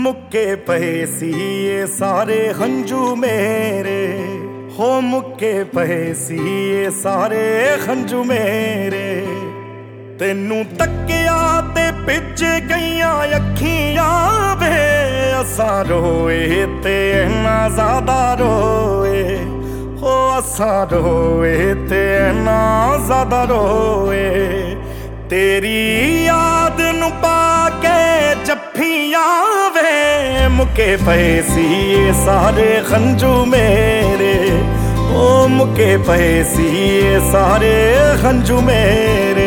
मुक्के पए सी ये सारे हंजू मेरे, हो मुक्के पए सी ये सारे हंजू मेरे। तेनू तकिया ते पिच गईयां अखियां वे, असा रोए ते इन्ना ज़्यादा रोए, हो असा रोए ते इन्ना ज़्यादा रोए। तेरी याद नू पाके जफ्फियां वे, मुक्के पए सी ये सारे खंजू मेरे, ओ मुक्के पए सी ये सारे खंजू मेरे।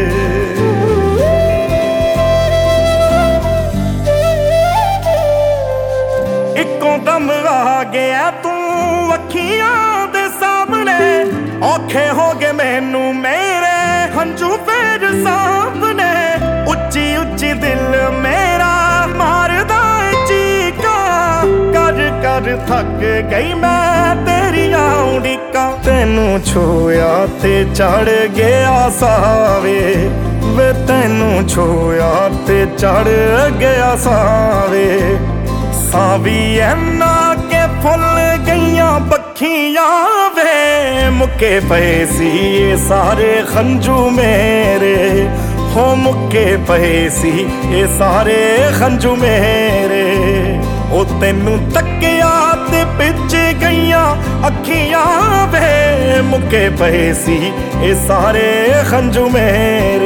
इक्कों दम आ गया तू अखियां दे सामने, औखे हो गए मैनू मेरे हंजू फेर सामने। उच्ची उच्ची दिल मेरा मारदा चीका, कर कर थक गई मैं तेरियां उड़ीकां। तेनू छोया ते चढ़ गया सावे वे, तेनू छोया ते चढ़ गया सावे। सावी ऐना के फुल गईयां पखियां वे, मुक्के पए सी ये सारे खंजू मेरे, हो मुक्के पए सी ये सारे खंजू मेरे। ओ तेनू तकिया ते पिच गईयां अखियां वे, मुक्के पए सी ये सारे खंजू मेरे।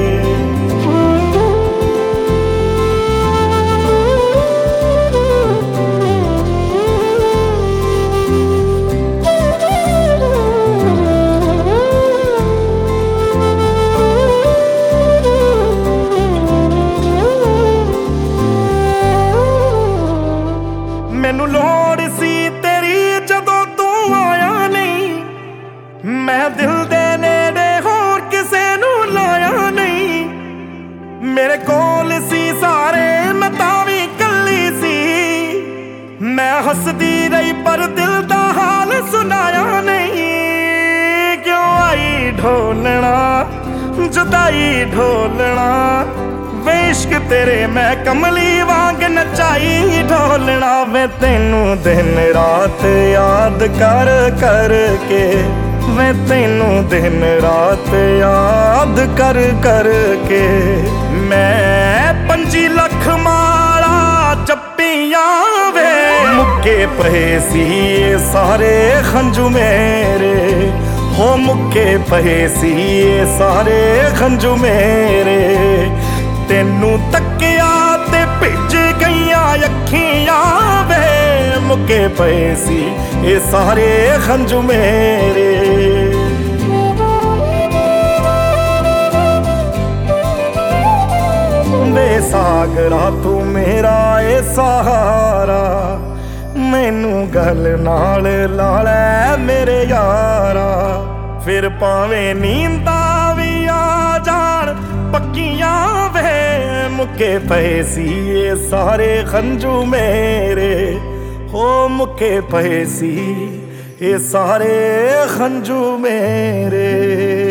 मैनू लोड़ सी तेरी जदों तू आया नहीं, मैं दिल दे नेड़े होर किसे नू लाया नहीं। मेरे कोल सी सारे मैं तावी कल्ली सी, मैं हसदी रही पर दिल दा हाल सुनाया नहीं। क्यों आई ढोलना जुदाई ढोलना, वे इश्क तेरे मैं कमली वांग नचाई ढोलना। वे तेनू दिन रात याद कर कर के, वे तेनू दिन रात याद कर कर के। मैं 5 लख माला जप्पियां वे, मुक्के पए सी ये सारे खंजू मेरे, हो मुक्के पए सी ये सारे खंजू मेरे। तेनू तकिया ते पिच गईयां अखियां वे, मुक्के पए सी ये सारे खंजू मेरे। बेसागरा तू मेरा ए सहारा, मैनू गल नाल ला लै मेरे यारा। फिर भावें नींदा भी आ जान पक्कियां वे, मुक्के पए सी ये सारे खंजू मेरे, हो मुक्के पए सी ये सारे खंजू मेरे।